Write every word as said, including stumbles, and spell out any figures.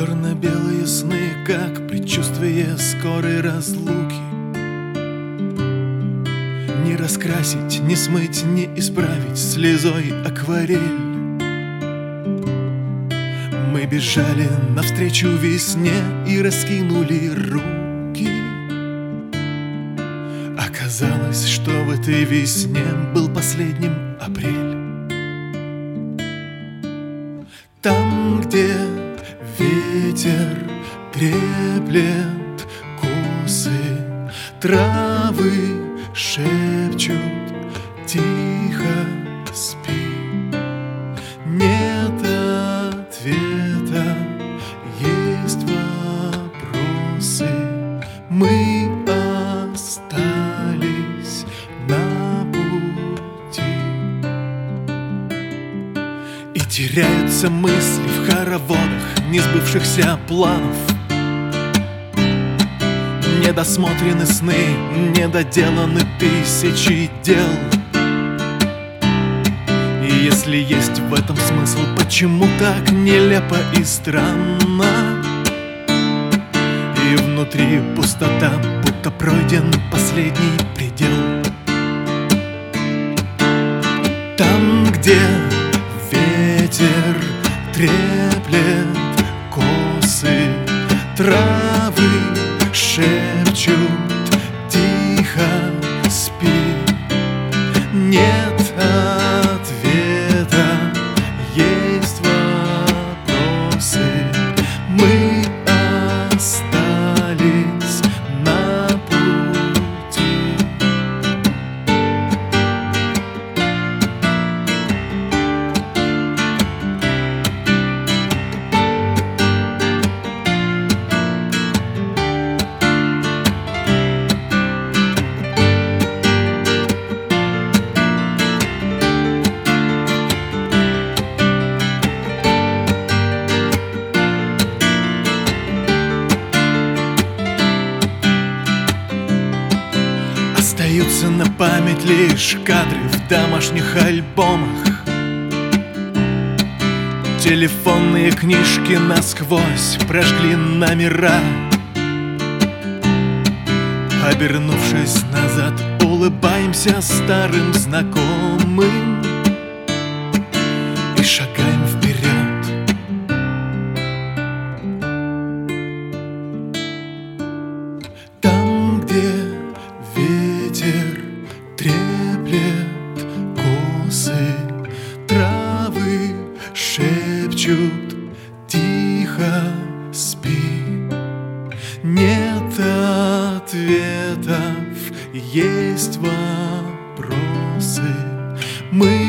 черно-белые сны, как предчувствие скорой разлуки. Не раскрасить, не смыть, не исправить слезой акварель. Мы бежали навстречу весне и раскинули руки. Оказалось, что в этой весне был последним апрель. Там, где ветер треплет косы, травы шепчут тихо спи. Нет ответа, есть вопросы. Мы остались на пути, и теряются мысли в хороводах несбывшихся планов. Недосмотрены сны, недоделаны тысячи дел. И если есть в этом смысл, почему так нелепо и странно? И внутри пустота, будто пройден последний предел. Там, где ветер треплет косы, травы шепчут тихо спи. Нет ответа, есть вопросы. Мы остались на пути. Остаются на память лишь кадры в домашних альбомах. Телефонные книжки насквозь прожгли номера. Обернувшись назад, улыбаемся старым знакомым и шагаем вперед. Там, где ветер треплет косы, травы шепчут тихо спи. Нет ответов, есть вопросы. Мы